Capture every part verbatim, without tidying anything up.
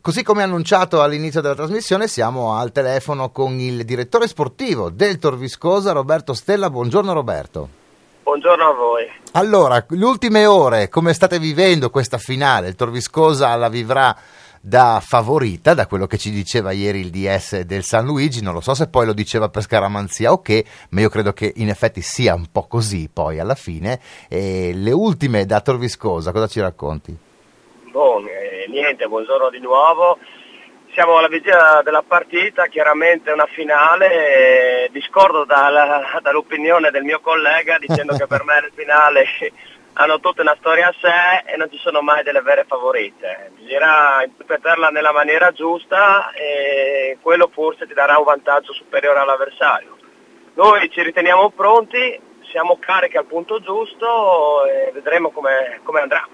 Così come annunciato all'inizio della trasmissione, siamo al telefono con il direttore sportivo del Tor Viscosa, Roberto Stella. Buongiorno Roberto. Buongiorno a voi. Allora, le ultime ore, come state vivendo questa finale? Il Tor Viscosa la vivrà da favorita, da quello che ci diceva ieri il D S del San Luigi. Non lo so se poi lo diceva per scaramanzia o che, ma io credo che in effetti sia un po' così poi alla fine. E le ultime da Tor Viscosa, cosa ci racconti? Buon, eh, niente, buongiorno di nuovo. Siamo alla vigilia della partita, chiaramente una finale, eh, discordo dalla, dall'opinione del mio collega dicendo che per me le finali hanno tutte una storia a sé e non ci sono mai delle vere favorite. Bisognerà interpretarla nella maniera giusta e quello forse ti darà un vantaggio superiore all'avversario. Noi ci riteniamo pronti, siamo carichi al punto giusto e vedremo come, come andrà.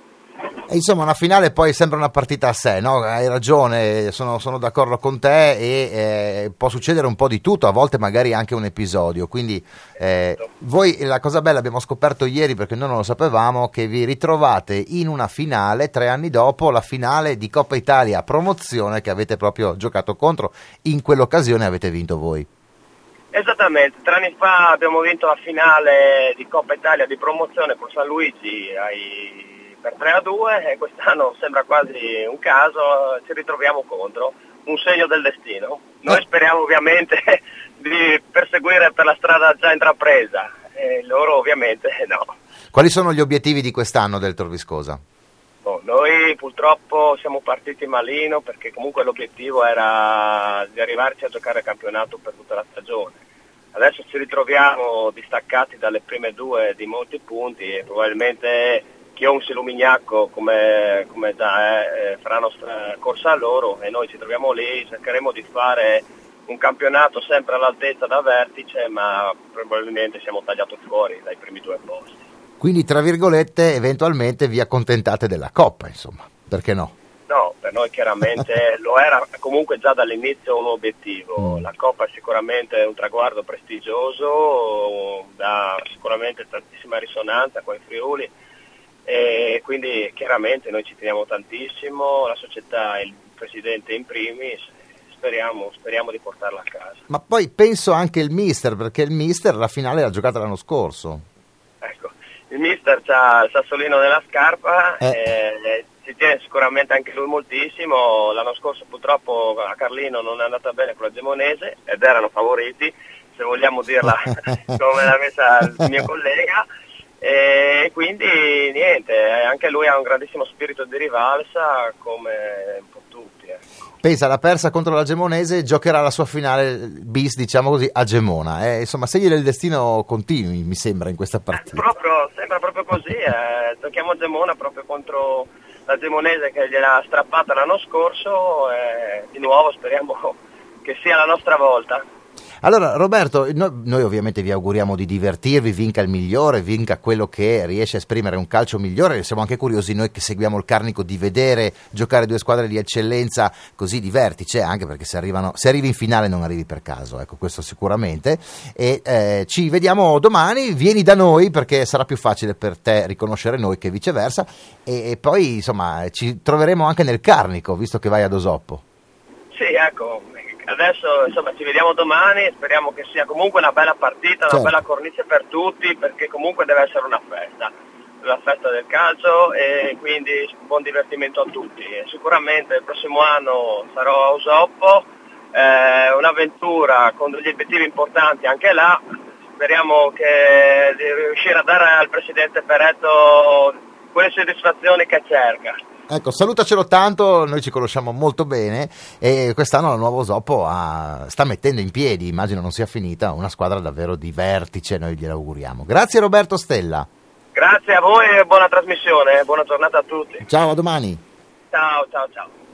E insomma, una finale poi sembra una partita a sé, no? Hai ragione, sono, sono d'accordo con te e eh, può succedere un po' di tutto, a volte magari anche un episodio, quindi eh, voi, la cosa bella, abbiamo scoperto ieri, perché noi non lo sapevamo, che vi ritrovate in una finale tre anni dopo la finale di Coppa Italia promozione che avete proprio giocato contro. In quell'occasione avete vinto voi. Esattamente, tre anni fa abbiamo vinto la finale di Coppa Italia di promozione con San Luigi ai per tre a due e quest'anno sembra quasi un caso, ci ritroviamo contro, un segno del destino. Noi speriamo ovviamente di perseguire per la strada già intrapresa e loro ovviamente no. Quali sono gli obiettivi di quest'anno del Tor Viscosa? Oh, noi purtroppo siamo partiti malino perché comunque l'obiettivo era di arrivarci a giocare a campionato per tutta la stagione. Adesso ci ritroviamo distaccati dalle prime due di molti punti e probabilmente Chionsi e Lumignacco come, come già è, eh, faranno corsa a loro e noi ci troviamo lì, cercheremo di fare un campionato sempre all'altezza da vertice, ma probabilmente siamo tagliati fuori dai primi due posti. Quindi tra virgolette eventualmente vi accontentate della Coppa, insomma, perché no? No, per noi chiaramente lo era comunque già dall'inizio un obiettivo. La Coppa è sicuramente un traguardo prestigioso, dà sicuramente tantissima risonanza qua in Friuli. E quindi chiaramente noi ci teniamo tantissimo, la società e il presidente in primis, speriamo, speriamo di portarla a casa. Ma poi penso anche il mister, perché il mister la finale l'ha giocata l'anno scorso. Ecco, il mister c'ha il sassolino nella scarpa, eh. e ci tiene sicuramente anche lui moltissimo. L'anno scorso purtroppo a Carlino non è andata bene con la Gemonese ed erano favoriti, se vogliamo dirla come l'ha messa il mio collega. E quindi niente, anche lui ha un grandissimo spirito di rivalsa come un po' tutti. Ecco. Pensa, l'ha persa contro la Gemonese, giocherà la sua finale bis, diciamo così, a Gemona. Eh, insomma, segni del destino continui, mi sembra, in questa partita. Eh, proprio, sembra proprio così, eh. Giochiamo a Gemona proprio contro la Gemonese che gliel'ha strappata l'anno scorso e di nuovo speriamo che sia la nostra volta. Allora Roberto, no, noi ovviamente vi auguriamo di divertirvi, vinca il migliore, vinca quello che riesce a esprimere un calcio migliore. Siamo anche curiosi noi che seguiamo il Carnico di vedere giocare due squadre di eccellenza così di vertice, anche perché se, arrivano, se arrivi in finale non arrivi per caso, ecco, questo sicuramente. E eh, ci vediamo domani, vieni da noi perché sarà più facile per te riconoscere noi che viceversa e, e poi insomma ci troveremo anche nel Carnico, visto che vai ad Osoppo. Sì, ecco. Adesso insomma ci vediamo domani, speriamo che sia comunque una bella partita, una certo. bella cornice per tutti, perché comunque deve essere una festa, la festa del calcio e quindi buon divertimento a tutti. E sicuramente il prossimo anno sarò a Osoppo, eh, un'avventura con degli obiettivi importanti anche là, speriamo che di riuscire a dare al presidente Peretto quelle soddisfazioni che cerca. Ecco, salutacelo tanto, noi ci conosciamo molto bene e quest'anno la Nuovo Osoppo ha, sta mettendo in piedi, immagino non sia finita, una squadra davvero di vertice, noi glielo auguriamo. Grazie Roberto Stella. Grazie a voi e buona trasmissione, buona giornata a tutti. Ciao, a domani. Ciao, ciao, ciao.